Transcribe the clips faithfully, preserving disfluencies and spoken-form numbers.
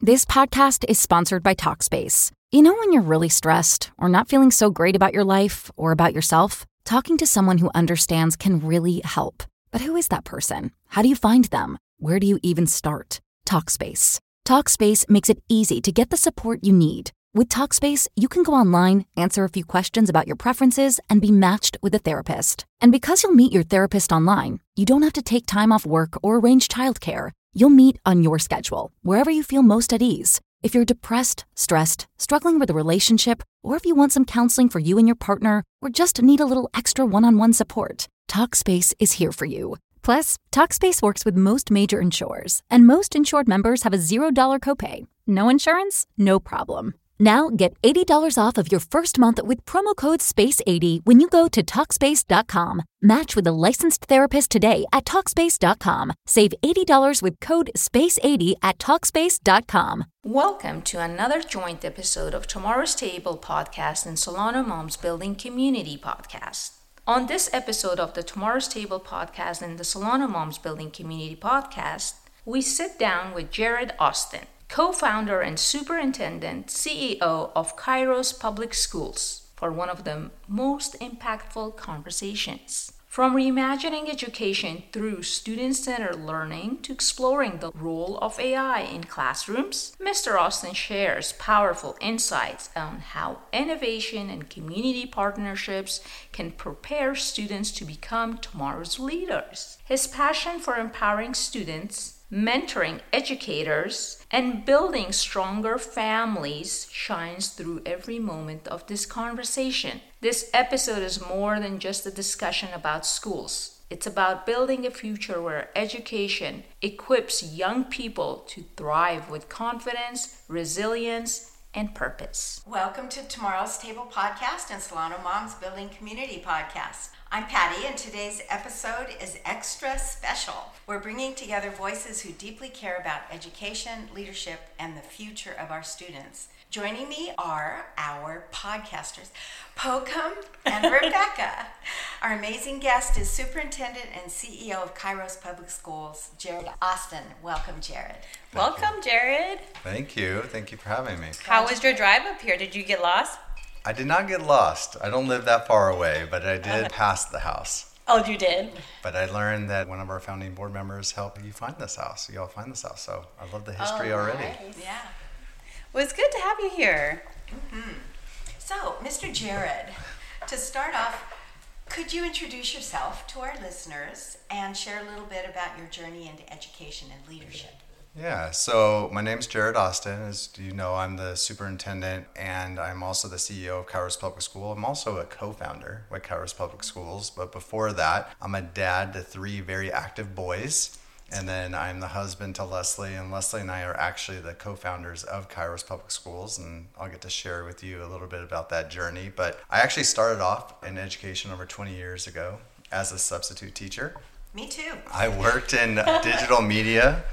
This podcast is sponsored by Talkspace. You know when you're really stressed or not feeling so great about your life or about yourself? Talking to someone who understands can really help. But who is that person? How do you find them? Where do you even start? Talkspace. Talkspace makes it easy to get the support you need. With Talkspace, you can go online, answer a few questions about your preferences, and be matched with a therapist. And because you'll meet your therapist online, you don't have to take time off work or arrange childcare. You'll meet on your schedule, wherever you feel most at ease. If you're depressed, stressed, struggling with a relationship, or if you want some counseling for you and your partner, or just need a little extra one-on-one support, Talkspace is here for you. Plus, Talkspace works with most major insurers, and most insured members have a zero dollars copay. No insurance? No problem. Now get eighty dollars off of your first month with promo code space eighty when you go to Talkspace dot com. Match with a licensed therapist today at Talkspace dot com. Save eighty dollars with code space eighty at Talkspace dot com. Welcome to another joint episode of Tomorrow's Table podcast and Solano Moms Building Community podcast. On this episode of the Tomorrow's Table podcast and the Solano Moms Building Community podcast, we sit down with Jared Austin, co-founder and superintendent, C E O of Kairos Public Schools, for one of the most impactful conversations. From reimagining education through student-centered learning to exploring the role of A I in classrooms, Mister Austin shares powerful insights on how innovation and community partnerships can prepare students to become tomorrow's leaders. His passion for empowering students, mentoring educators, and building stronger families shines through every moment of this conversation. This episode is more than just a discussion about schools. It's about building a future where education equips young people to thrive with confidence, resilience, and purpose. Welcome to Tomorrow's Table podcast and Solano Moms Building Community podcast. I'm Patty, and today's episode is extra special. We're bringing together voices who deeply care about education, leadership, and the future of our students. Joining me are our podcasters, Pokum and Rebecca. Our amazing guest is Superintendent and C E O of Kairos Public Schools, Jared Austin. Welcome, Jared. Thank Welcome, you. Jared. Thank you. Thank you for having me. How was your drive up here? Did you get lost? I did not get lost. I don't live that far away, but I did pass the house. Oh, you did? But I learned that one of our founding board members helped you find this house. You all find this house. So I love the history oh, already. Nice. Yeah. Well, it's good to have you here. Mm-hmm. So, Mister Jared, to start off, could you introduce yourself to our listeners and share a little bit about your journey into education and leadership? Yeah, so my name's Jared Austin. As you know, I'm the superintendent and I'm also the C E O of Kairos Public School. I'm also a co-founder with Kairos Public Schools. But before that, I'm a dad to three very active boys. And then I'm the husband to Leslie, and Leslie and I are actually the co-founders of Kairos Public Schools, and I'll get to share with you a little bit about that journey. But I actually started off in education over twenty years ago as a substitute teacher. Me too. I worked in digital media,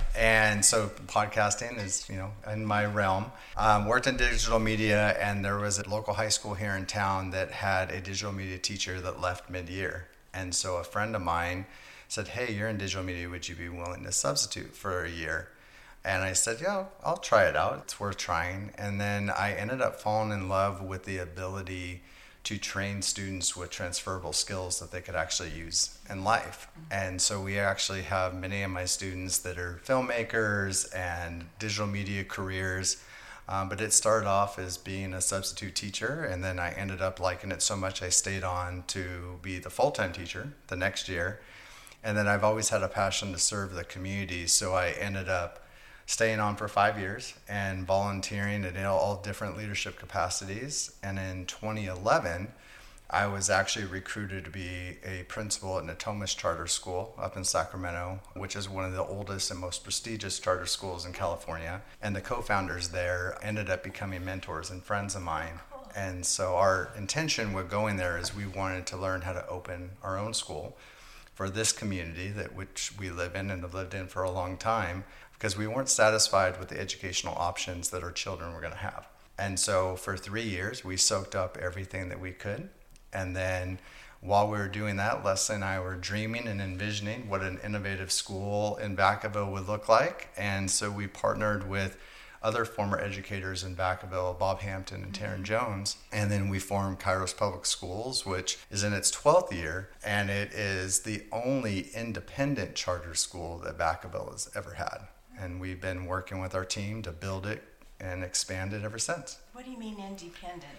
and so podcasting is, you know, in my realm. Um, worked in digital media, and there was a local high school here in town that had a digital media teacher that left mid-year. And so a friend of mine said, hey, you're in digital media, would you be willing to substitute for a year? And I said, yeah, I'll try it out. It's worth trying. And then I ended up falling in love with the ability to train students with transferable skills that they could actually use in life. And so we actually have many of my students that are filmmakers and digital media careers. Um, but it started off as being a substitute teacher, and then I ended up liking it so much I stayed on to be the full-time teacher the next year. And then I've always had a passion to serve the community, so I ended up staying on for five years and volunteering in all different leadership capacities. And in twenty eleven, I was actually recruited to be a principal at Natomas Charter School up in Sacramento, which is one of the oldest and most prestigious charter schools in California. And the co-founders there ended up becoming mentors and friends of mine. And so our intention with going there is we wanted to learn how to open our own school for this community that which we live in and have lived in for a long time, because we weren't satisfied with the educational options that our children were going to have. And so for three years, we soaked up everything that we could. And then while we were doing that, Leslie and I were dreaming and envisioning what an innovative school in Vacaville would look like. And so we partnered with other former educators in Vacaville, Bob Hampton and Taryn Jones. And then we formed Kairos Public Schools, which is in its twelfth year, and it is the only independent charter school that Vacaville has ever had. And we've been working with our team to build it and expand it ever since. What do you mean independent?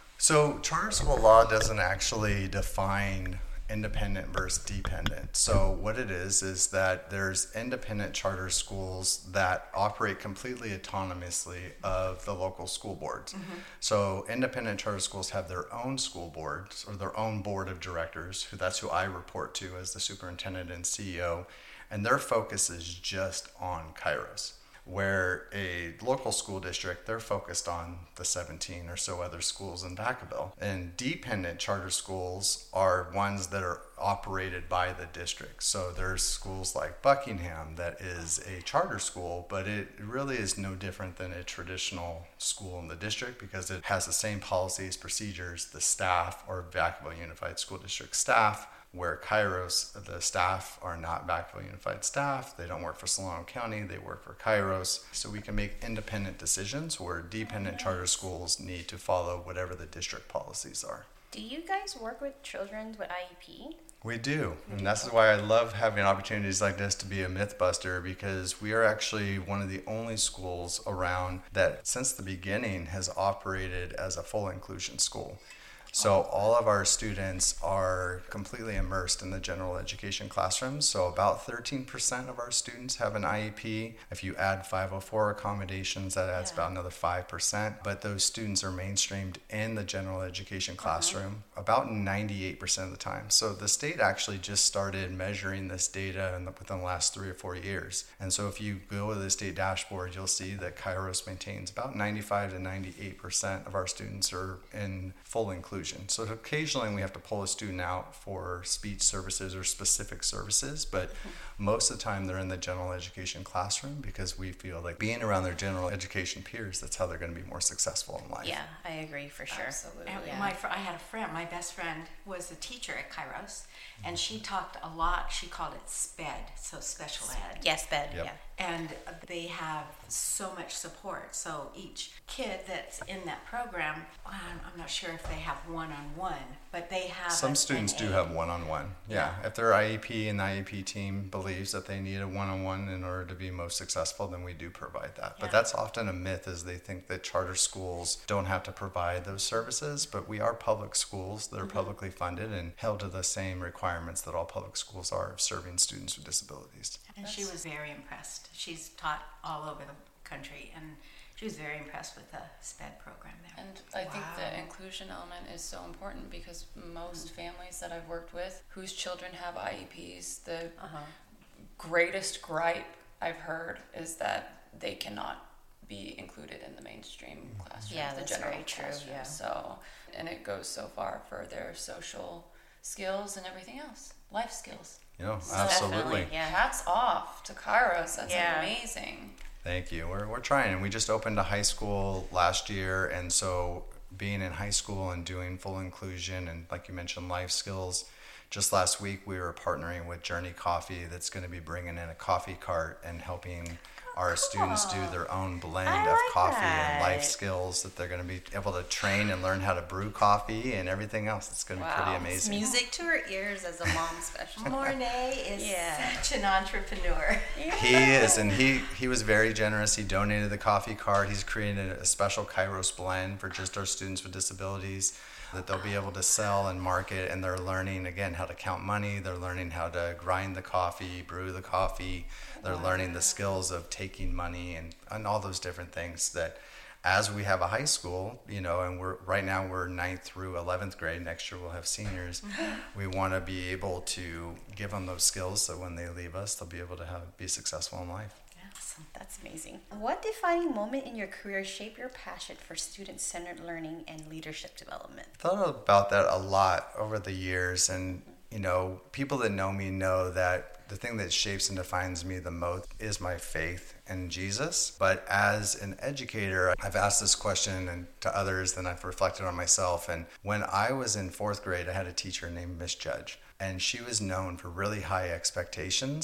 So charter school law doesn't actually define independent versus dependent. So what it is is that there's independent charter schools that operate completely autonomously of the local school boards. Mm-hmm. So independent charter schools have their own school boards or their own board of directors, who that's who I report to as the superintendent and C E O, and their focus is just on Kairos. Where a local school district, they're focused on the seventeen or so other schools in Vacaville. And dependent charter schools are ones that are operated by the district. So there's schools like Buckingham that is a charter school, but it really is no different than a traditional school in the district because it has the same policies, procedures, the staff, or Vacaville Unified School District staff, where Kairos, the staff are not Vacaville Unified staff. They don't work for Solano County, they work for Kairos. So we can make independent decisions where dependent charter schools need to follow whatever the district policies are. Do you guys work with children with I E P? We do, and that's why I love having opportunities like this to be a Mythbuster, because we are actually one of the only schools around that since the beginning has operated as a full inclusion school. So all of our students are completely immersed in the general education classrooms. So about thirteen percent of our students have an I E P. If you add five oh four accommodations, that adds yeah. about another five percent. But those students are mainstreamed in the general education classroom uh-huh. about ninety-eight percent of the time. So the state actually just started measuring this data in the, within the last three or four years. And so if you go to the state dashboard, you'll see that Kairos maintains about ninety-five to ninety-eight percent of our students are in full inclusion. So occasionally we have to pull a student out for speech services or specific services, but mm-hmm. most of the time they're in the general education classroom because we feel like being around their general education peers, that's how they're going to be more successful in life. Yeah, I agree for sure. Absolutely. And yeah. my, I had a friend, my best friend was a teacher at Kairos, and she talked a lot, she called it SPED, so special ed. Yes, SPED, yep. yeah. And they have so much support. So each kid that's in that program, I'm not sure if they have one-on-one, but they have some an, students an do aid. have one-on-one. Yeah. yeah. If their I E P and the I E P team believes that they need a one-on-one in order to be most successful, then we do provide that. Yeah. But that's often a myth, is they think that charter schools don't have to provide those services, but we are public schools that are mm-hmm. publicly funded and held to the same requirements that all public schools are of serving students with disabilities. And she was very impressed. She's taught all over the country, and she was very impressed with the SPED program there. And I wow. think the inclusion element is so important because most mm-hmm. families that I've worked with whose children have I E Ps, the uh-huh. greatest gripe I've heard is that they cannot be included in the mainstream classroom. Yeah, the that's general very true. classroom. Yeah. So, and it goes so far for their social skills and everything else, life skills. You know, So absolutely. Yeah. Hats off to Kairos. That's Yeah. amazing. Thank you. We're we're trying, and we just opened a high school last year, and so being in high school and doing full inclusion and, like you mentioned, life skills. Just last week, we were partnering with Journey Coffee, that's going to be bringing in a coffee cart and helping our students do their own blend I of like coffee that. and life skills that they're going to be able to train and learn how to brew coffee and everything else. It's going to Wow. be pretty It's amazing. Music to her ears as a mom special. Mornay is Yeah. such an entrepreneur. He is, and he, he was very generous. He donated the coffee cart. He's created a special Kairos blend for just our students with disabilities that they'll be able to sell and market, and they're learning, again, how to count money. They're learning how to grind the coffee, brew the coffee. They're wow. learning the skills of taking money and, and all those different things that as we have a high school, you know, and we're right now we're ninth through eleventh grade. Next year we'll have seniors. Mm-hmm. We want to be able to give them those skills so when they leave us, they'll be able to have be successful in life. Awesome. That's amazing. What defining moment in your career shaped your passion for student-centered learning and leadership development? I thought about that a lot over the years, and you know, people that know me know that the thing that shapes and defines me the most is my faith in Jesus. But as an educator, I've asked this question and to others, then I've reflected on myself. And when I was in fourth grade, I had a teacher named Miss Judge, and she was known for really high expectations.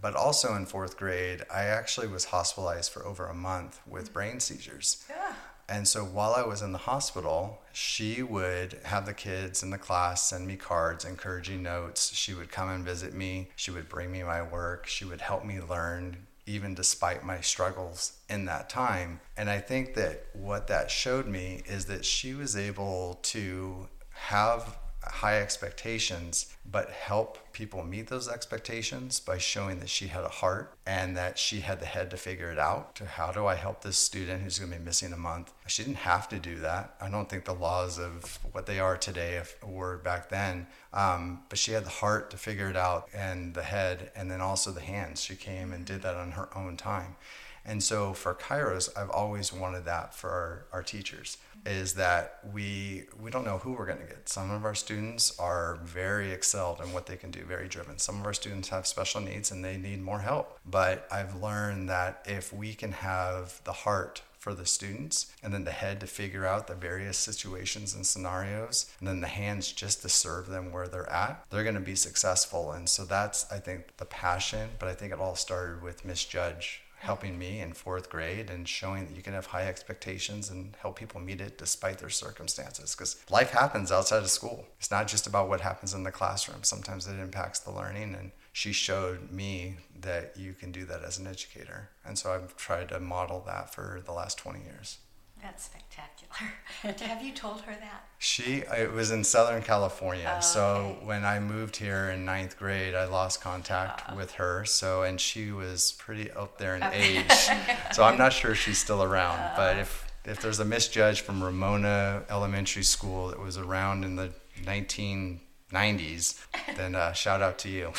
But also in fourth grade, I actually was hospitalized for over a month with brain seizures. Yeah. And so while I was in the hospital, she would have the kids in the class send me cards, encouraging notes. She would come and visit me. She would bring me my work. She would help me learn, even despite my struggles in that time. And I think that what that showed me is that she was able to have high expectations, but help people meet those expectations by showing that she had a heart and that she had the head to figure it out. To how do I help this student who's going to be missing a month? She didn't have to do that. I don't think the laws of what they are today were back then, um, but she had the heart to figure it out and the head, and then also the hands. She came and did that on her own time. And so for Kairos, I've always wanted that for our, our teachers, is that we we don't know who we're going to get. Some of our students are very excelled in what they can do, very driven. Some of our students have special needs and they need more help. But I've learned that if we can have the heart for the students and then the head to figure out the various situations and scenarios, and then the hands just to serve them where they're at, they're going to be successful. And so that's, I think, the passion. But I think it all started with Miss Judge helping me in fourth grade and showing that you can have high expectations and help people meet it despite their circumstances. Because life happens outside of school. It's not just about what happens in the classroom. Sometimes it impacts the learning. And she showed me that you can do that as an educator. And so I've tried to model that for the last twenty years. That's spectacular. Have you told her that? She, it was in Southern California. Oh, so okay. when I moved here in ninth grade, I lost contact uh, with her. So, and she was pretty up there in okay. age. So I'm not sure she's still around. Uh, but if, if there's a Miss Judge from Ramona Elementary School that was around in the nineteen nineties, then uh, shout out to you.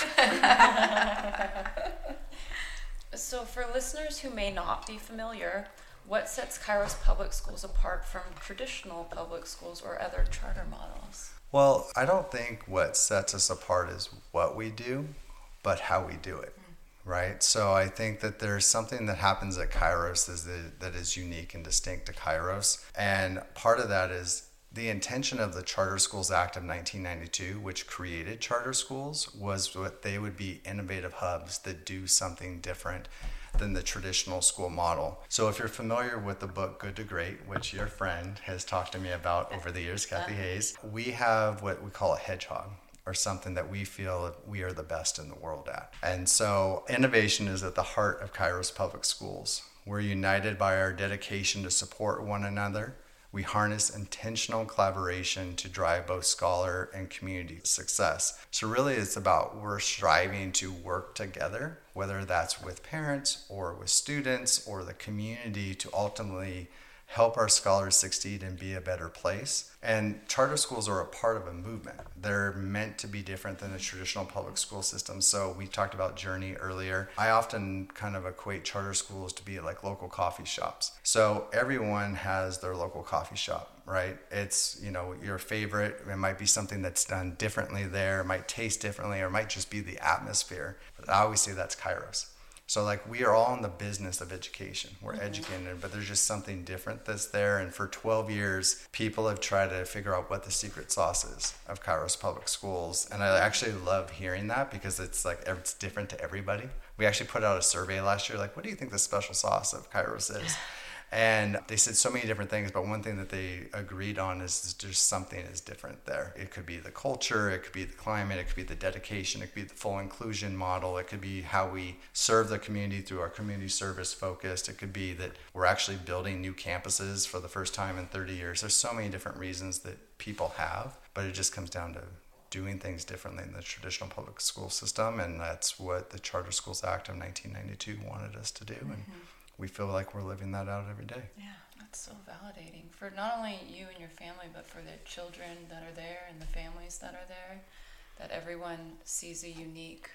So for listeners who may not be familiar, what sets Kairos Public Schools apart from traditional public schools or other charter models? Well, I don't think what sets us apart is what we do, but how we do it, mm. right? So I think that there's something that happens at Kairos is that, that is unique and distinct to Kairos. And part of that is the intention of the Charter Schools Act of nineteen ninety-two, which created charter schools, was what they would be innovative hubs that do something different than the traditional school model. So if you're familiar with the book Good to Great, which your friend has talked to me about over the years, Kathy Hayes, we have what we call a hedgehog, or something that we feel we are the best in the world at. And so innovation is at the heart of Kairos Public Schools. We're united by our dedication to support one another. We harness intentional collaboration to drive both scholar and community success. So really it's about we're striving to work together, whether that's with parents or with students or the community, to ultimately help our scholars succeed and be a better place. And charter schools are a part of a movement. They're meant to be different than the traditional public school system. So we talked about Journey earlier. I often kind of equate charter schools to be like local coffee shops. So everyone has their local coffee shop, right? It's, you know, your favorite. It might be something that's done differently there. It might taste differently, or it might just be the atmosphere. But I always say that's Kairos. So like we are all in the business of education. We're mm-hmm. educated, but there's just something different that's there. And for twelve years, people have tried to figure out what the secret sauce is of Kairos Public Schools. And I actually love hearing that because it's like it's different to everybody. We actually put out a survey last year, like, what do you think the special sauce of Kairos is? And they said so many different things, but one thing that they agreed on is just something is different there. It could be the culture, it could be the climate, it could be the dedication, it could be the full inclusion model, it could be how we serve the community through our community service focused, it could be that we're actually building new campuses for the first time in thirty years. There's so many different reasons that people have, but it just comes down to doing things differently in the traditional public school system, and that's what the Charter Schools Act of nineteen ninety-two wanted us to do. Mm-hmm. And we feel like we're living that out every day. Yeah, that's so validating for not only you and your family, but for the children that are there and the families that are there, that everyone sees a unique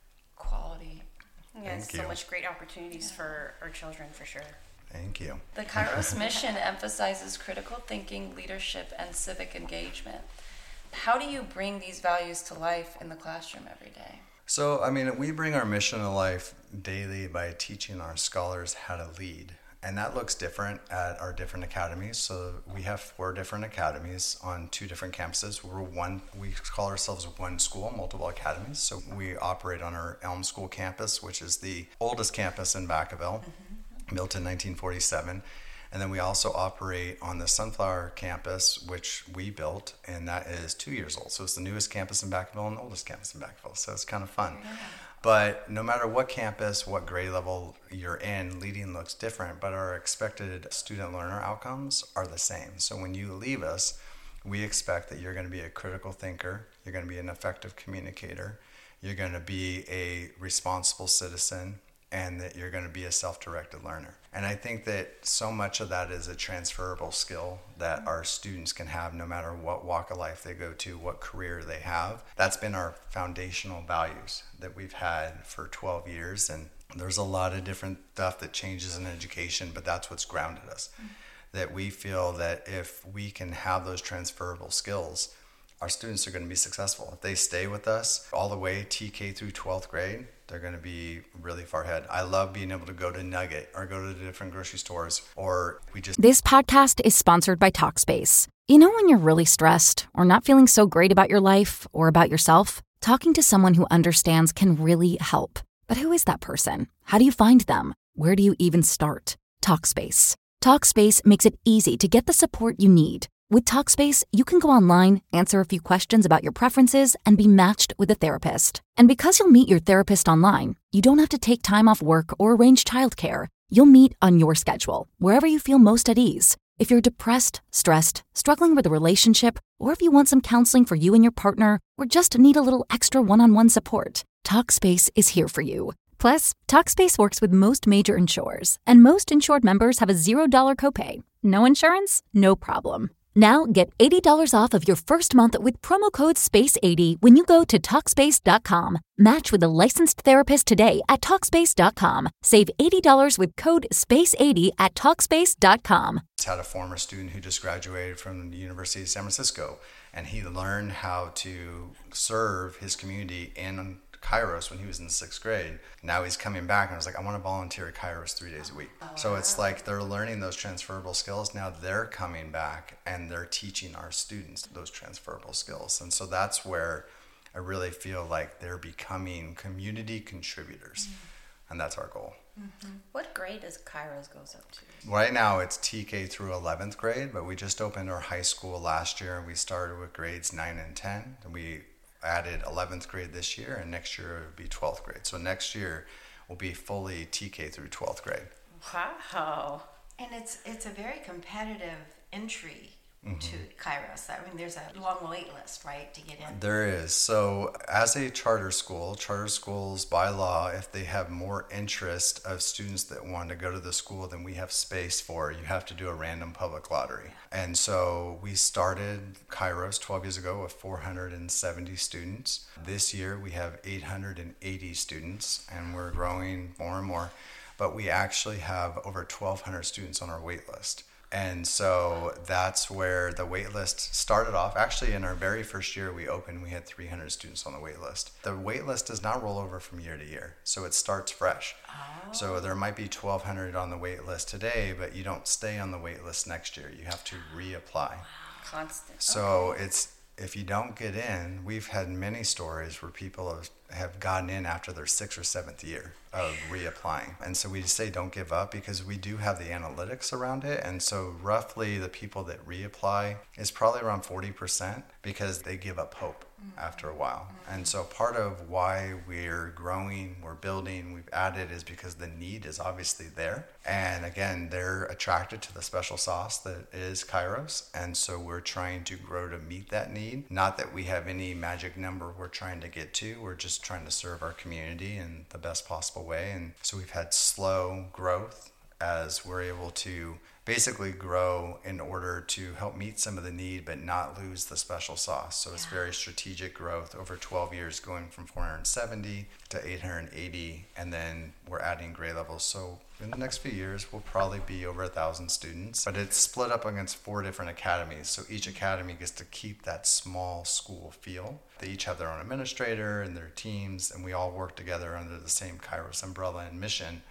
quality. Yeah, Thank so you. much great opportunities yeah. for our children, for sure. Thank you. The Kairos mission emphasizes critical thinking, leadership, and civic engagement. How do you bring these values to life in the classroom every day? So, I mean, we bring our mission to life daily by teaching our scholars how to lead. And that looks different at our different academies. So we have four different academies on two different campuses. We're one, we call ourselves one school, multiple academies. So we operate on our Elm School campus, which is the oldest campus in Vacaville, mm-hmm. built in nineteen forty-seven. And then we also operate on the Sunflower campus, which we built, and that is two years old. So it's the newest campus in Vacaville and the oldest campus in Vacaville. So it's kind of fun. Yeah. But no matter what campus, what grade level you're in, leading looks different, but our expected student learner outcomes are the same. So when you leave us, we expect that you're going to be a critical thinker, you're going to be an effective communicator, you're going to be a responsible citizen, and that you're going to be a self-directed learner. And I think that so much of that is a transferable skill that our students can have no matter what walk of life they go to, what career they have. That's been our foundational values that we've had for twelve years. And there's a lot of different stuff that changes in education, but that's what's grounded us. Mm-hmm. That we feel that if we can have those transferable skills, our students are going to be successful. If they stay with us all the way T K through twelfth grade, they're going to be really far ahead. I love being able to go to Nugget or go to the different grocery stores, or we just... This podcast is sponsored by Talkspace. You know when you're really stressed or not feeling so great about your life or about yourself? Talking to someone who understands can really help. But who is that person? How do you find them? Where do you even start? Talkspace. Talkspace makes it easy to get the support you need. With Talkspace, you can go online, answer a few questions about your preferences, and be matched with a therapist. And because you'll meet your therapist online, you don't have to take time off work or arrange childcare. You'll meet on your schedule, wherever you feel most at ease. If you're depressed, stressed, struggling with a relationship, or if you want some counseling for you and your partner, or just need a little extra one-on-one support, Talkspace is here for you. Plus, Talkspace works with most major insurers, and most insured members have a zero dollar copay. No insurance? No problem. Now get eighty dollars off of your first month with promo code space eighty when you go to Talkspace dot com. Match with a licensed therapist today at Talkspace dot com. Save eighty dollars with code space eighty at Talkspace dot com. I had a former student who just graduated from the University of San Francisco, and he learned how to serve his community in Kairos when he was in sixth grade. Now he's coming back and I was like, I want to volunteer at Kairos three days a week. Oh, so it's wow. Like they're learning those transferable skills. Now they're coming back and they're teaching our students those transferable skills. And so that's where I really feel like they're becoming community contributors. Mm-hmm. And that's our goal. Mm-hmm. What grade does Kairos goes up to? Right now it's T K through eleventh grade, but we just opened our high school last year and we started with grades nine and ten. And we added eleventh grade this year, and next year it would be twelfth grade. So next year will be fully T K through twelfth grade. Wow. And it's it's a very competitive entry mm-hmm. to Kairos. I mean, there's a long wait list, right, to get in? There is. So as a charter school, charter schools by law, if they have more interest of students that want to go to the school than we have space for, you have to do a random public lottery. And so we started Kairos twelve years ago with four hundred seventy students. This year we have eight hundred eighty students, and we're growing more and more. But we actually have over twelve hundred students on our wait list. And so that's where the wait list started off. Actually, in our very first year we opened, we had three hundred students on the wait list. The wait list does not roll over from year to year, so it starts fresh. Oh. So there might be twelve hundred on the wait list today, but you don't stay on the wait list next year. You have to reapply. Constant. So okay. it's if you don't get in, we've had many stories where people have, have gotten in after their sixth or seventh year of reapplying. And so we just say don't give up because we do have the analytics around it. And so roughly the people that reapply is probably around forty percent because they give up hope mm-hmm. after a while. Mm-hmm. And so part of why we're growing, we're building, we've added is because the need is obviously there. And again, they're attracted to the special sauce that is Kairos. And so we're trying to grow to meet that need. Not that we have any magic number we're trying to get to. We're just trying to serve our community in the best possible way. And so we've had slow growth as we're able to basically grow in order to help meet some of the need but not lose the special sauce. So it's very strategic growth over twelve years, going from four hundred seventy to eight hundred eighty, and then we're adding grade levels. So in the next few years we'll probably be over a thousand students, but it's split up against four different academies. So each academy gets to keep that small school feel. They each have their own administrator and their teams, and we all work together under the same Kairos umbrella and mission.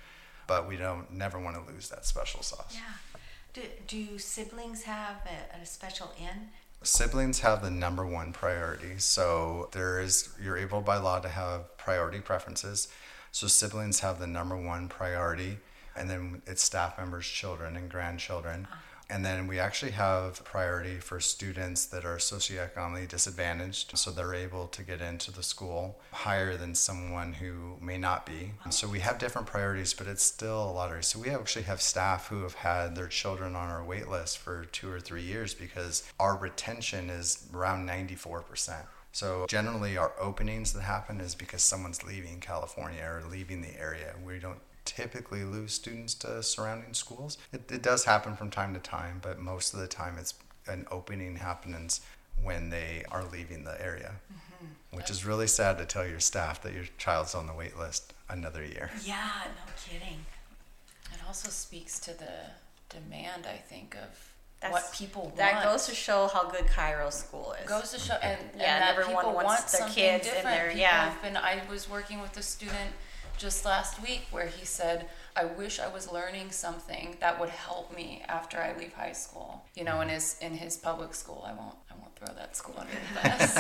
but we don't never want to lose that special sauce. Yeah. Do, do siblings have a, a special in? Siblings have the number one priority. So there is, you're able by law to have priority preferences. So siblings have the number one priority, and then it's staff members, children, and grandchildren. Uh-huh. And then we actually have priority for students that are socioeconomically disadvantaged, so they're able to get into the school higher than someone who may not be. And so we have different priorities, but it's still a lottery. So we actually have staff who have had their children on our wait list for two or three years because our retention is around ninety-four percent. So generally our openings that happen is because someone's leaving California or leaving the area. We don't typically lose students to surrounding schools. It, it does happen from time to time, but most of the time it's an opening happens when they are leaving the area, mm-hmm. which is really sad to tell your staff that your child's on the wait list another year. Yeah, no kidding. It also speaks to the demand, I think, of That's, what people want. That goes to show how good Kairos School is. Goes to show, and, and yeah, that everyone people wants want their something kids different. in there. People Yeah, have been. I was working with a student just last week where he said, I wish I was learning something that would help me after I leave high school. You know, in his in his public school. I won't I won't throw that school under the bus.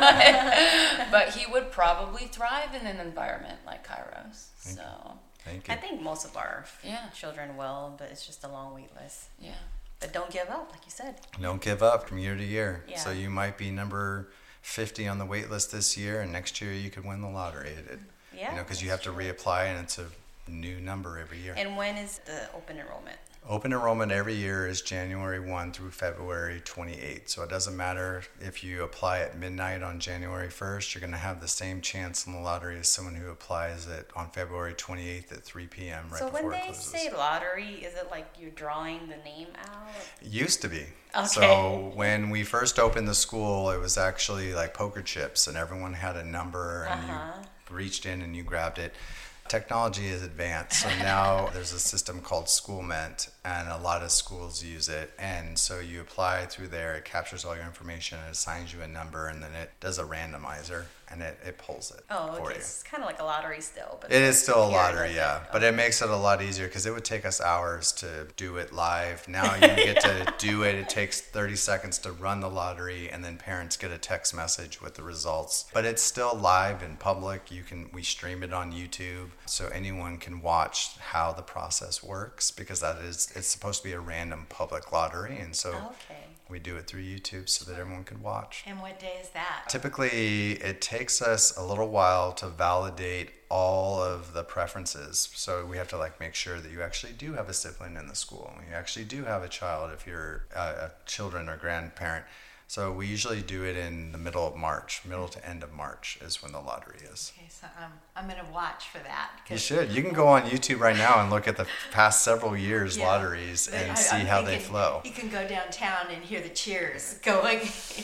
but, but he would probably thrive in an environment like Kairos. Thank so you. Thank you. I think most of our yeah. children will, but it's just a long wait list. Yeah. But don't give up, like you said. Don't give up from year to year. Yeah. So you might be number fifty on the wait list this year, and next year you could win the lottery. It, it, Yeah, you know, because you have to reapply, and it's a new number every year. And when is the open enrollment? Open enrollment every year is January first through February twenty-eighth. So it doesn't matter if you apply at midnight on January first, you're going to have the same chance in the lottery as someone who applies it on February twenty-eighth at three p.m. right so before when it they closes. say lottery, is it like you're drawing the name out? It used to be. Okay. So when we first opened the school, it was actually like poker chips, and everyone had a number, and Uh-huh. you reached in and you grabbed it. Technology is advanced, so now there's a system called SchoolMint, and a lot of schools use it. And so you apply through there, it captures all your information, it assigns you a number, and then it does a randomizer, and it, it pulls it Oh, for okay. you. It's kind of like a lottery still, but It is still a here, lottery, like yeah. that. But it makes it a lot easier because it would take us hours to do it live. Now you get to do it. It takes thirty seconds to run the lottery, and then parents get a text message with the results. But it's still live in public. You can we stream it on YouTube, so anyone can watch how the process works, because that is it's supposed to be a random public lottery, and so Okay. we do it through YouTube so that everyone can watch. And what day is that? Typically, it takes us a little while to validate all of the preferences. So we have to like make sure that you actually do have a sibling in the school. You actually do have a child if you're a, a children or grandparent. So we usually do it in the middle of March, middle to end of March is when the lottery is. Okay, so um, I'm going to watch for that. You should. You can go on YouTube right now and look at the past several years' Yeah. lotteries and I- see I'm how they thinking flow. You can go downtown and hear the cheers going.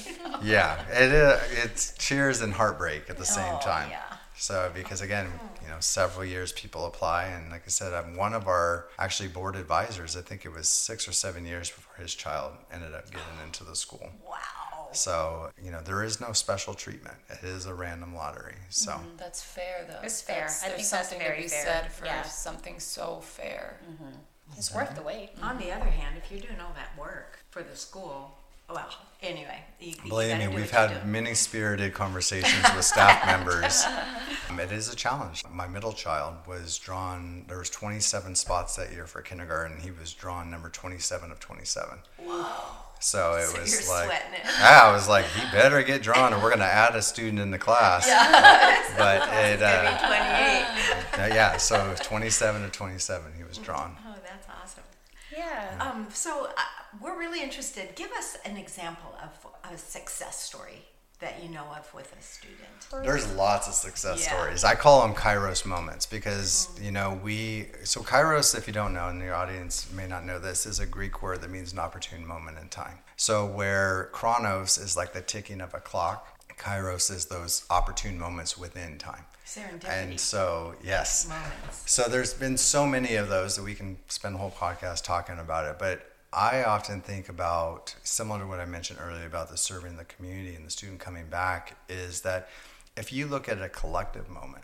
Yeah, it uh, it's cheers and heartbreak at the same Oh, time. yeah. So because again, you know, several years people apply, and like I said, I'm one of our actually board advisors. I think it was six or seven years before his child ended up getting into the school. Wow. So you know, there is no special treatment. It is a random lottery. So Mm, that's fair, though. It's fair. That's- I there's think that's something very to be fair. said for Yeah. something so fair. It's worth the wait. On the other hand, if you're doing all that work for the school, well, anyway, you, you believe gotta me, do we've what you had do. many spirited conversations with staff members. Um, it is a challenge. My middle child was drawn. There was twenty-seven spots that year for kindergarten. He was drawn number twenty-seven of twenty-seven. Whoa. So it So was you're like, sweating it. yeah, I was like, he better get drawn, or we're gonna add a student in the class. But it, uh, twenty-eight. uh, yeah. So it was twenty-seven of twenty-seven. He was drawn. Oh, that's awesome. Yeah. Um, so uh, we're really interested. Give us an example of a success story that you know of with a student. There's lots of success Yeah. stories. I call them Kairos moments because, you know, we, so Kairos, if you don't know, and your audience may not know this, is a Greek word that means an opportune moment in time. So where Chronos is like the ticking of a clock, Kairos is those opportune moments within time. Serendipity. And so, yes. Moments. So there's been so many of those that we can spend a whole podcast talking about it. But I often think about, similar to what I mentioned earlier about the serving the community and the student coming back, is that if you look at a collective moment,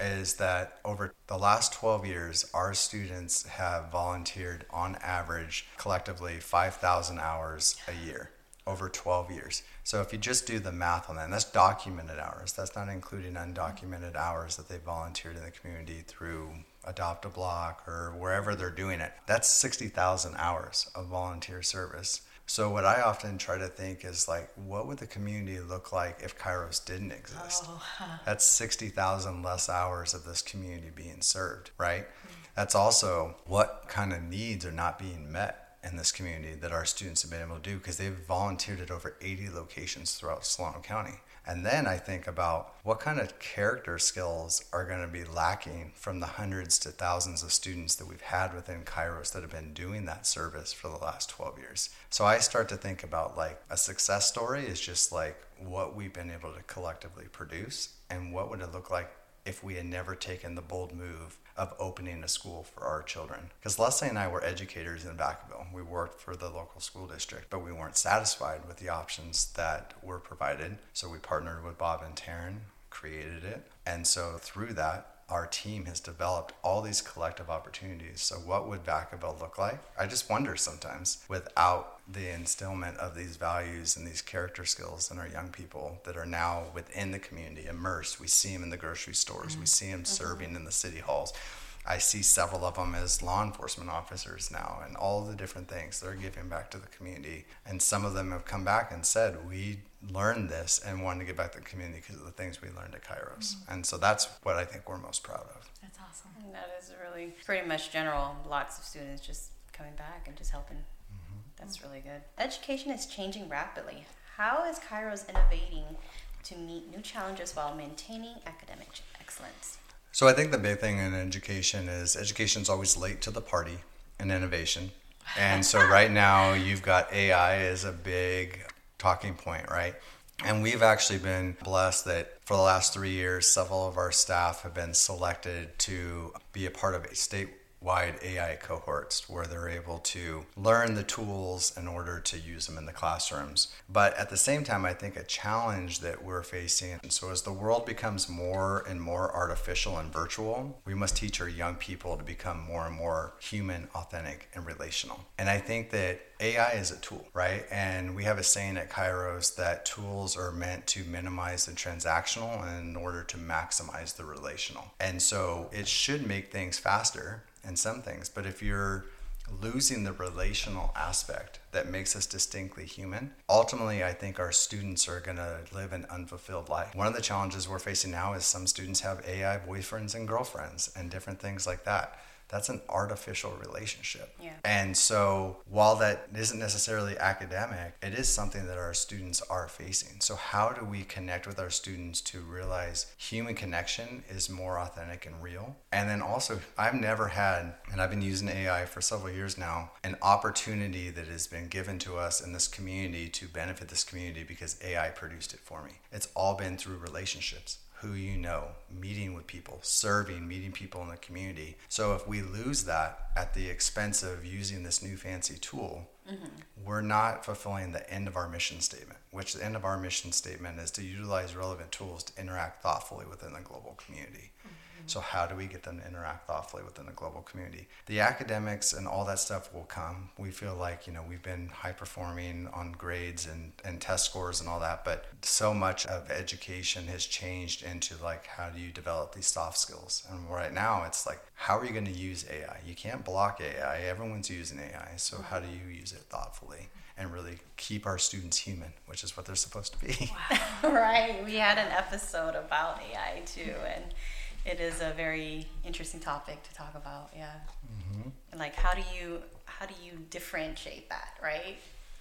is that over the last twelve years, our students have volunteered on average collectively five thousand hours a year over twelve years. So if you just do the math on that, and that's documented hours, that's not including undocumented hours that they volunteered in the community through Adopt a Block or wherever they're doing it, that's sixty thousand hours of volunteer service. So what I often try to think is like, what would the community look like if Kairos didn't exist? Oh, huh. That's sixty thousand less hours of this community being served, right? Mm-hmm. That's also what kind of needs are not being met in this community that our students have been able to do, because they've volunteered at over eighty locations throughout Solano County. And then I think about what kind of character skills are going to be lacking from the hundreds to thousands of students that we've had within Kairos that have been doing that service for the last twelve years. So I start to think about like a success story is just like what we've been able to collectively produce, and what would it look like if we had never taken the bold move of opening a school for our children. Because Leslie and I were educators in Vacaville. We worked for the local school district, but we weren't satisfied with the options that were provided. So we partnered with Bob and Taryn, created it. And so through that, our team has developed all these collective opportunities. So what would Vacaville look like? I just wonder sometimes, without the instillment of these values and these character skills in our young people that are now within the community, immersed. We see them in the grocery stores. Mm-hmm. We see them mm-hmm. serving in the city halls. I see several of them as law enforcement officers now, and all the different things they're giving back to the community. And some of them have come back and said, we learned this and wanted to give back to the community because of the things we learned at Kairos. Mm-hmm. And so that's what I think we're most proud of. That's awesome. And that is really pretty much general. Lots of students just coming back and just helping. Mm-hmm. That's really good. Education is changing rapidly. How is Kairos innovating to meet new challenges while maintaining academic excellence? So I think the big thing in education is education's always late to the party in innovation. And so right now you've got A I as a big talking point, right? And we've actually been blessed that for the last three years, several of our staff have been selected to be a part of a statewide A I cohorts where they're able to learn the tools in order to use them in the classrooms. But at the same time, I think a challenge that we're facing, so as the world becomes more and more artificial and virtual, we must teach our young people to become more and more human, authentic, and relational. And I think that A I is a tool, right? And we have a saying at Kairos that tools are meant to minimize the transactional in order to maximize the relational. And so it should make things faster in some things, but if you're losing the relational aspect that makes us distinctly human, ultimately I think our students are going to live an unfulfilled life. One of the challenges we're facing now is some students have A I boyfriends and girlfriends and different things like that. That's an artificial relationship. Yeah. And so while that isn't necessarily academic, it is something that our students are facing. So how do we connect with our students to realize human connection is more authentic and real? And then also, I've never had, and I've been using A I for several years now, an opportunity that has been given to us in this community to benefit this community because A I produced it for me. It's all been through relationships. Who you know, meeting with people, serving, meeting people in the community. So if we lose that at the expense of using this new fancy tool, mm-hmm. we're not fulfilling the end of our mission statement, which the end of our mission statement is to utilize relevant tools to interact thoughtfully within the global community. Mm-hmm. So how do we get them to interact thoughtfully within the global community? The academics and all that stuff will come. We feel like, you know, we've been high performing on grades and, and test scores and all that, but so much of education has changed into like, how do you develop these soft skills? And right now it's like, how are you going to use A I? You can't block A I. Everyone's using A I. So how do you use it thoughtfully and really keep our students human, which is what they're supposed to be? Wow. Right. We had an episode about A I too, and it is a very interesting topic to talk about, yeah. Mm-hmm. And like, how do you how do you differentiate that, right?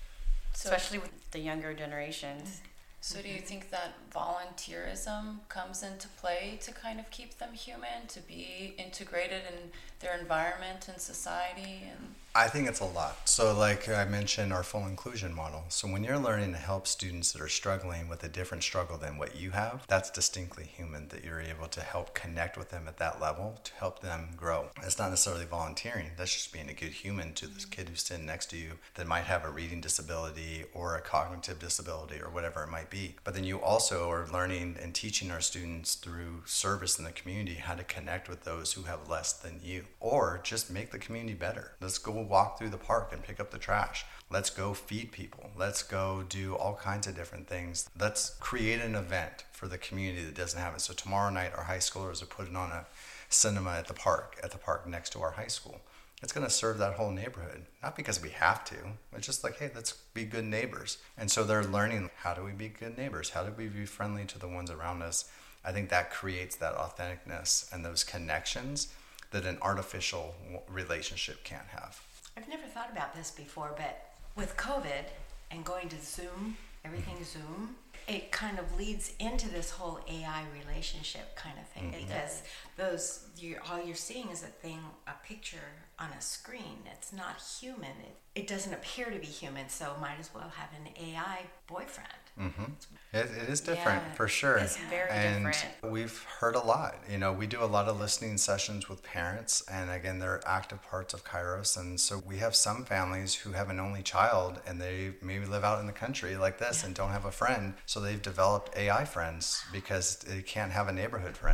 So, especially with the younger generations. So mm-hmm. do you think that volunteerism comes into play to kind of keep them human, to be integrated in their environment and society? And I think it's a lot. So like I mentioned, our full inclusion model. So when you're learning to help students that are struggling with a different struggle than what you have, that's distinctly human, that you're able to help connect with them at that level to help them grow. It's not necessarily volunteering. That's just being a good human to this kid who's sitting next to you that might have a reading disability or a cognitive disability or whatever it might be. But then you also are learning and teaching our students through service in the community how to connect with those who have less than you, or just make the community better. Let's go walk through the park and pick up the trash. Let's go feed people. Let's go do all kinds of different things. Let's create an event for the community that doesn't have it. So tomorrow night, our high schoolers are putting on a cinema at the park, at the park next to our high school. It's going to serve that whole neighborhood, not because we have to. It's just like, hey, let's be good neighbors. And so they're learning, how do we be good neighbors? How do we be friendly to the ones around us? I think that creates that authenticness and those connections that an artificial relationship can't have. I've never thought about this before, but with COVID and going to Zoom, everything Zoom, it kind of leads into this whole A I relationship kind of thing, mm-hmm. because those you all you're seeing is a thing, a picture on a screen. It's not human. It, it doesn't appear to be human, so might as well have an A I boyfriend. Mm-hmm. It, it is different, yeah, for sure. It's very and different. We've heard a lot. You know, we do a lot of listening sessions with parents, and again, they're active parts of Kairos. And so we have some families who have an only child, and they maybe live out in the country like this, yeah, and don't have a friend. So they've developed A I friends because they can't have a neighborhood friend.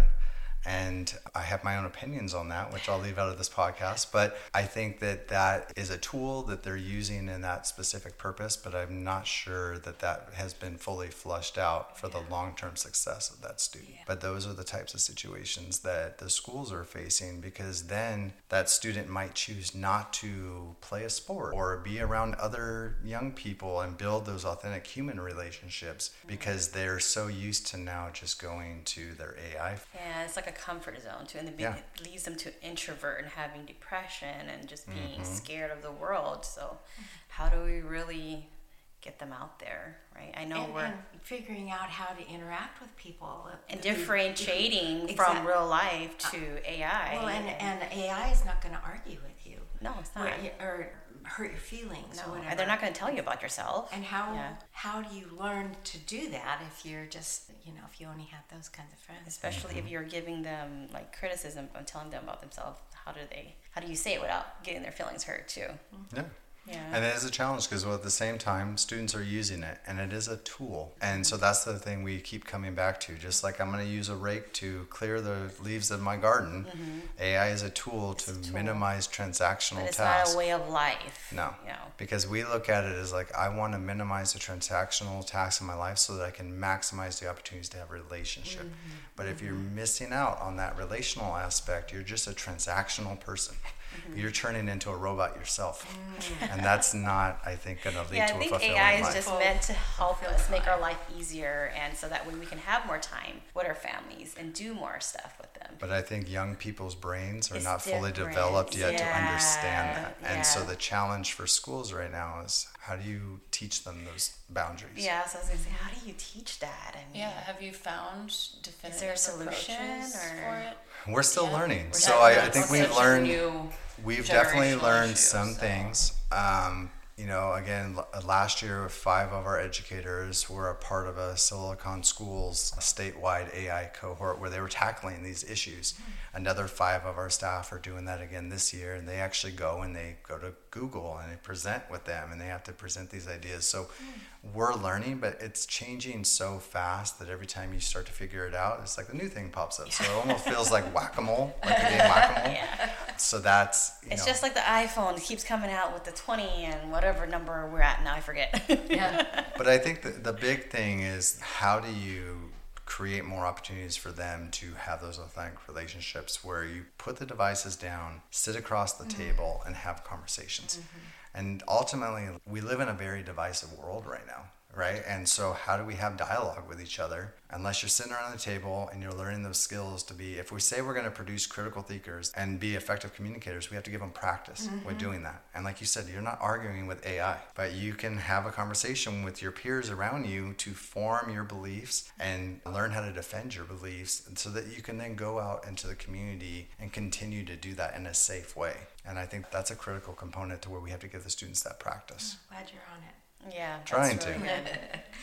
And I have my own opinions on that, which I'll leave out of this podcast. But I think that that is a tool that they're using in that specific purpose, but I'm not sure that that has been fully flushed out for the long-term success of that student. Yeah. But those are the types of situations that the schools are facing, because then that student might choose not to play a sport or be around other young people and build those authentic human relationships because they're so used to now just going to their A I. Yeah, it's like a comfort zone too, and it yeah. leads them to introvert and having depression and just being mm-hmm. scared of the world. So how do we really get them out there, right? I know and, we're and figuring out how to interact with people and differentiating exactly. from real life to A I. Well, and, and A I is not going to argue with you. No, it's not. Or, or hurt your feelings no, or whatever. And they're not going to tell you about yourself. And how yeah. how do you learn to do that if you're just, you know, if you only have those kinds of friends? Especially mm-hmm. if you're giving them like criticism and telling them about themselves. How do they, how do you say it without getting their feelings hurt too? Yeah. Yeah. And it is a challenge because well, at the same time, students are using it, and it is a tool. And so that's the thing we keep coming back to. Just like I'm going to use a rake to clear the leaves of my garden, mm-hmm. A I is a tool to a tool. minimize transactional but it's tasks. It's not a way of life. No. You know. Because we look at it as like, I want to minimize the transactional tasks in my life so that I can maximize the opportunities to have a relationship. Mm-hmm. But if mm-hmm. you're missing out on that relational aspect, you're just a transactional person. Mm-hmm. You're turning into a robot yourself. Mm. And that's not, I think, going to lead yeah, to a fulfilling life. Yeah, I think A I is just meant to help us make our life easier, and so that way we can have more time with our families and do more stuff with them. But I think young people's brains are it's not fully different. developed yet yeah. to understand that. And yeah. so the challenge for schools right now is, how do you teach them those boundaries? Yeah, so I was going to say, how do you teach that? I mean, yeah, have you found definitive is there a solution or? for it? We're still yeah. learning. We're so I, I think such we've a learned, new we've definitely learned issue, some so. things. Um, you know, again, l- last year, five of our educators were a part of a Silicon Schools statewide A I cohort where they were tackling these issues. Mm-hmm. Another five of our staff are doing that again this year, and they actually go and they go to Google and they present with them, and they have to present these ideas. So mm. we're learning, but it's changing so fast that every time you start to figure it out, it's like a new thing pops up. So it almost feels like whack-a-mole, like the game whack-a-mole. Yeah. So that's, you it's know. just like the iPhone keeps coming out with the twenty and whatever number we're at now, I forget. Yeah. But I think the, the big thing is, how do you create more opportunities for them to have those authentic relationships where you put the devices down, sit across the mm-hmm. table, and have conversations. Mm-hmm. And ultimately, we live in a very divisive world right now, right? And so how do we have dialogue with each other unless you're sitting around the table and you're learning those skills to be, if we say we're going to produce critical thinkers and be effective communicators, we have to give them practice mm-hmm. with doing that. And like you said, you're not arguing with A I, but you can have a conversation with your peers around you to form your beliefs and learn how to defend your beliefs so that you can then go out into the community and continue to do that in a safe way. And I think that's a critical component to where we have to give the students that practice. I'm glad you're on it. Yeah, trying really to.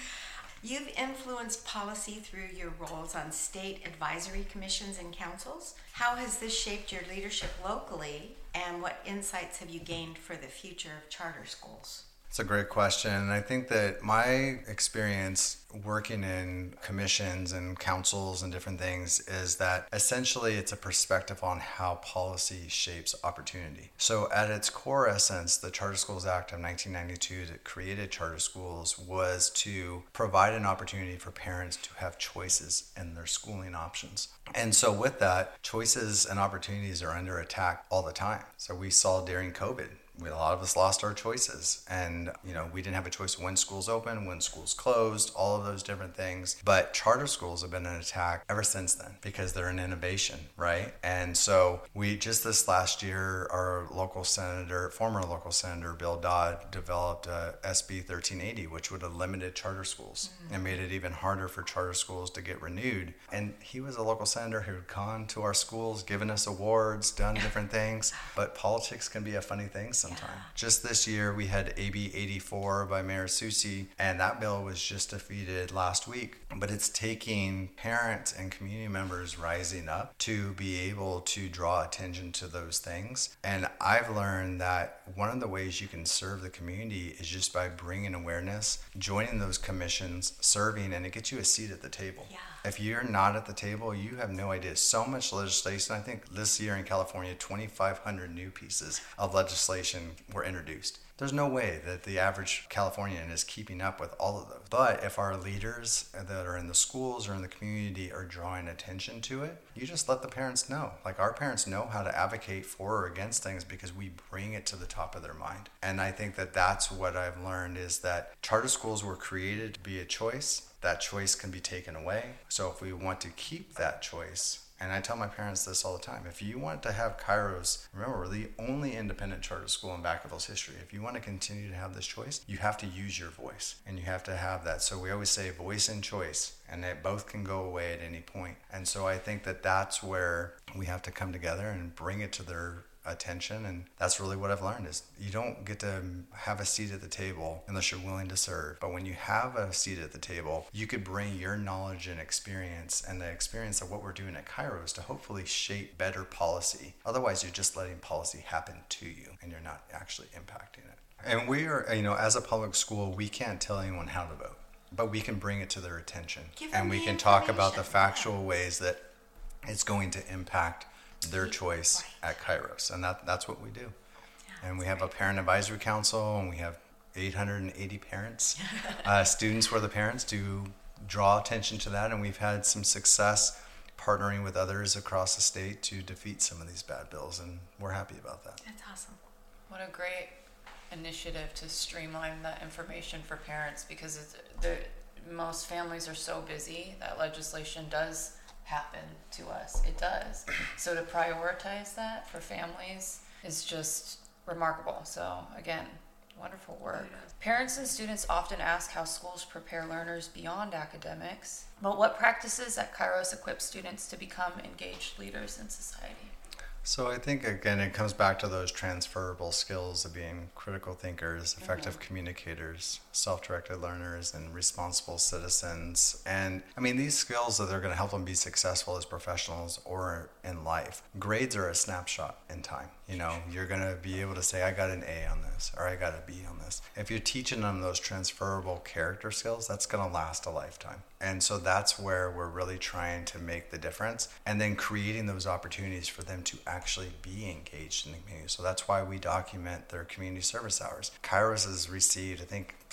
You've influenced policy through your roles on state advisory commissions and councils. How has this shaped your leadership locally, and what insights have you gained for the future of charter schools? It's a great question. And I think that my experience working in commissions and councils and different things is that essentially it's a perspective on how policy shapes opportunity. So at its core essence, the Charter Schools Act of nineteen ninety-two that created charter schools was to provide an opportunity for parents to have choices in their schooling options. And so with that, choices and opportunities are under attack all the time. So we saw during COVID, we, a lot of us lost our choices, and you know we didn't have a choice when schools opened, when schools closed, all of those different things. But charter schools have been an attack ever since then because they're an innovation, right? And so we just this last year, our local senator, former local senator Bill Dodd, developed a S B thirteen eighty, which would have limited charter schools mm-hmm. and made it even harder for charter schools to get renewed. And he was a local senator who had gone to our schools, given us awards, done different things. But politics can be a funny thing sometimes. Just this year, we had A B eighty-four by Mayor Soucy, and that bill was just defeated last week. But it's taking parents and community members rising up to be able to draw attention to those things. And I've learned that one of the ways you can serve the community is just by bringing awareness, joining those commissions, serving, and it gets you a seat at the table. Yeah. If you're not at the table, you have no idea. So much legislation. I think this year in California, twenty-five hundred new pieces of legislation were introduced. There's no way that the average Californian is keeping up with all of those. But if our leaders that are in the schools or in the community are drawing attention to it, you just let the parents know. Like our parents know how to advocate for or against things because we bring it to the top of their mind. And I think that that's what I've learned is that charter schools were created to be a choice. That choice can be taken away. So if we want to keep that choice, and I tell my parents this all the time, if you want to have Kairos, remember, we're the only independent charter school in Vacaville's history. If you want to continue to have this choice, you have to use your voice, and you have to have that. So we always say voice and choice, and they both can go away at any point. And so I think that that's where we have to come together and bring it to their attention. And that's really what I've learned is you don't get to have a seat at the table unless you're willing to serve. But when you have a seat at the table, you could bring your knowledge and experience and the experience of what we're doing at Kairos to hopefully shape better policy. Otherwise, you're just letting policy happen to you and you're not actually impacting it. And we are, you know, as a public school, we can't tell anyone how to vote, but we can bring it to their attention. And we can talk about the factual ways that it's going to impact their choice right. at Kairos, and that that's what we do. Yeah, and we have great. a parent advisory council, and we have eight hundred eighty parents, uh, students who are the parents to draw attention to that, and we've had some success partnering with others across the state to defeat some of these bad bills, and we're happy about that. That's awesome. What a great initiative to streamline that information for parents, because it's, the most families are so busy that legislation does happen to us. It does. So to prioritize that for families is just remarkable. So again, wonderful work. Parents and students often ask how schools prepare learners beyond academics, but what practices at Kairos equip students to become engaged leaders in society? So I think, again, it comes back to those transferable skills of being critical thinkers, effective mm-hmm. communicators, self-directed learners, and responsible citizens. And I mean, these skills that are going to help them be successful as professionals or in life. Grades are a snapshot in time. You know, you're going to be able to say, I got an A on this, or I got a B on this. If you're teaching them those transferable character skills, that's going to last a lifetime. And so that's where we're really trying to make the difference, and then creating those opportunities for them to actually be engaged in the community. So that's why we document their community service hours. Kairos has received, I think,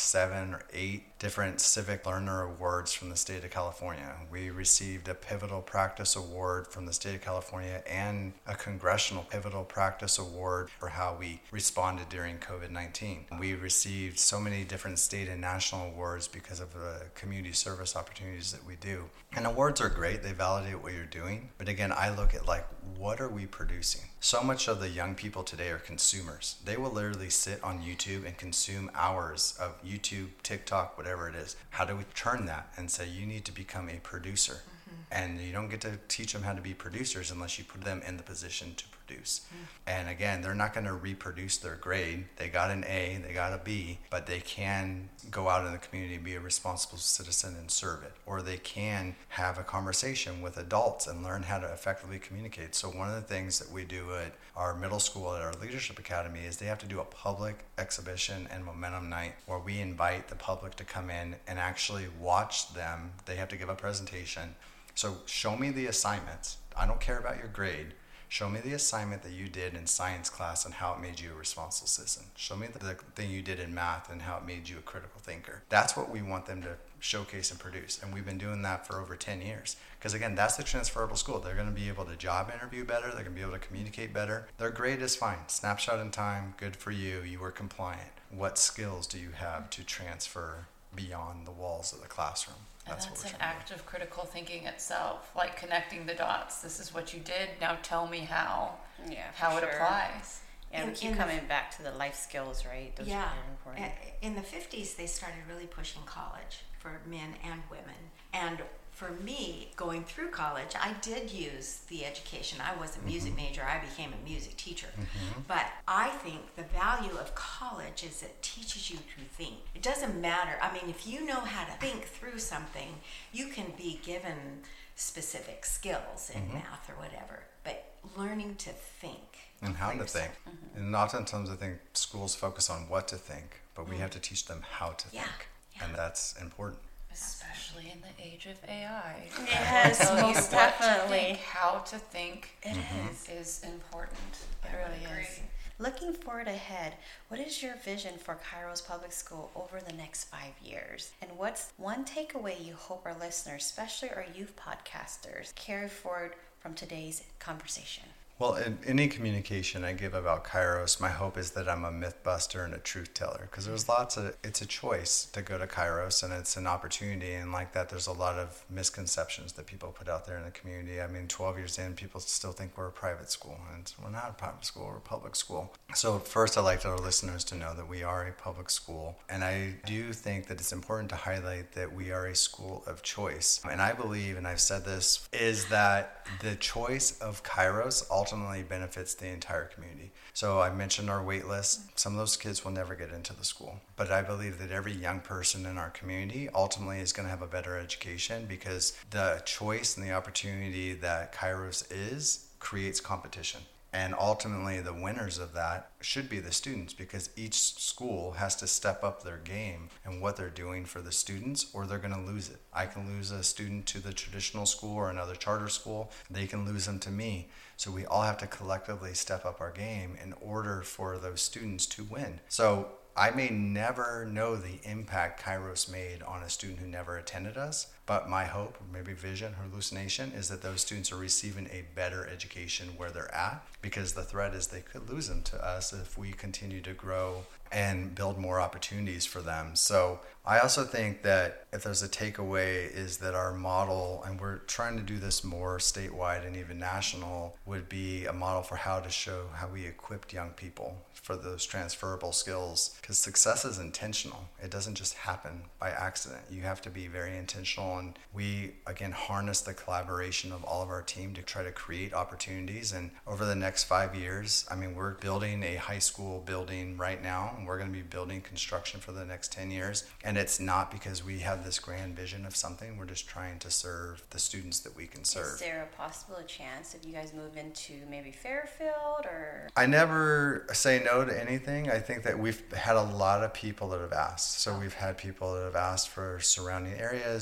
seven or eight different Civic Learner Awards from the state of California. We received a Pivotal Practice Award from the state of California and a Congressional Pivotal Practice Award for how we responded during covid nineteen. We received so many different state and national awards because of the community service opportunities that we do. And awards are great, they validate what you're doing. But again, I look at like, what are we producing? So much of the young people today are consumers. They will literally sit on YouTube and consume hours of YouTube, TikTok, whatever it is. How do we turn that and say you need to become a producer? Mm-hmm. And you don't get to teach them how to be producers unless you put them in the position to produce. Mm-hmm. And again, they're not going to reproduce their grade. They got an A, they got a B, but they can go out in the community and be a responsible citizen and serve it. Or they can have a conversation with adults and learn how to effectively communicate. So one of the things that we do at our middle school, at our leadership academy, is they have to do a public exhibition and momentum night where we invite the public to come in and actually watch them. They have to give a presentation. So show me the assignments. I don't care about your grade. Show me the assignment that you did in science class and how it made you a responsible citizen. Show me the, the thing you did in math and how it made you a critical thinker. That's what we want them to showcase and produce. And we've been doing that for over ten years. Because again, that's the transferable school. They're going to be able to job interview better. They're going to be able to communicate better. Their grade is fine. Snapshot in time, good for you. You were compliant. What skills do you have to transfer beyond the walls of the classroom? That's, and that's an act of critical thinking itself, like connecting the dots. This is what you did. Now tell me how. Yeah, how it sure. applies. Yeah, we keep coming back to the life skills, right? Those yeah. are very important. In the fifties, they started really pushing college for men and women. And for me, going through college, I did use the education. I was a music mm-hmm. major. I became a music teacher. Mm-hmm. But I think the value of college is it teaches you to think. It doesn't matter. I mean, if you know how to think through something, you can be given specific skills in mm-hmm. math or whatever. But learning to think. And how to think. Mm-hmm. And oftentimes I think schools focus on what to think, but we mm-hmm. have to teach them how to yeah. think. Yeah. And that's important. Especially in the age of A I. Yes, most definitely. To think, how to think it mm-hmm. is. is important. It I really agree. is. Looking forward ahead, what is your vision for Kairos Public School over the next five years? And what's one takeaway you hope our listeners, especially our youth podcasters, carry forward from today's conversation? Well, in any communication I give about Kairos, my hope is that I'm a myth buster and a truth teller, because there's lots of, it's a choice to go to Kairos and it's an opportunity, and like that there's a lot of misconceptions that people put out there in the community. I mean, twelve years in, people still think we're a private school, and we're not a private school, we're a public school. So first I'd like our listeners to know that we are a public school, and I do think that it's important to highlight that we are a school of choice. And I believe, and I've said this, is that the choice of Kairos ultimately ultimately benefits the entire community. So I mentioned our wait list. Some of those kids will never get into the school. But I believe that every young person in our community ultimately is going to have a better education, because the choice and the opportunity that Kairos is creates competition. And ultimately, the winners of that should be the students, because each school has to step up their game and what they're doing for the students, or they're going to lose it. I can lose a student to the traditional school or another charter school. They can lose them to me. So we all have to collectively step up our game in order for those students to win. So I may never know the impact Kairos made on a student who never attended us, but my hope, maybe vision, hallucination, is that those students are receiving a better education where they're at, because the threat is they could lose them to us if we continue to grow and build more opportunities for them. So I also think that if there's a takeaway, is that our model, and we're trying to do this more statewide and even national, would be a model for how to show how we equipped young people for those transferable skills, because success is intentional. It doesn't just happen by accident. You have to be very intentional, and we again harness the collaboration of all of our team to try to create opportunities. And over the next five years, I mean, we're building a high school building right now, and we're going to be building construction for the next ten years. And it's not because we have this grand vision of something. We're just trying to serve the students that we can serve. Is there a possible chance if you guys move into maybe Fairfield or? I never say no to anything. I think that we've had a lot of people that have asked. So we've had people that have asked for surrounding areas. Some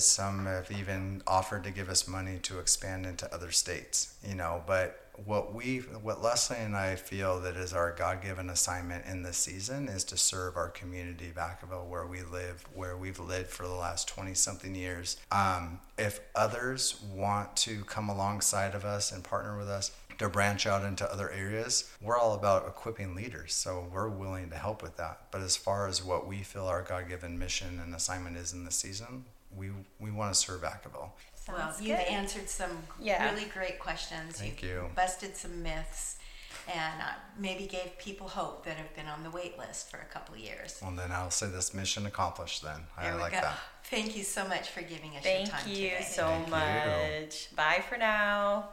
have even offered to give us money to expand into other states, you know, but what we, what Leslie and I feel that is our God-given assignment in this season is to serve our community, Vacaville, where we live, where we've lived for the last twenty something years. Um, if others want to come alongside of us and partner with us to branch out into other areas, we're all about equipping leaders. So we're willing to help with that. But as far as what we feel our God-given mission and assignment is in this season, we we want to serve Vacaville. Well, Sounds you've good. answered some Yeah. really great questions. Thank You've you. busted some myths and uh, maybe gave people hope that have been on the wait list for a couple of years. Well, then I'll say this mission accomplished then. There I we like go. that. Thank you so much for giving us Thank your time you today. so Thank you. much. Bye for now.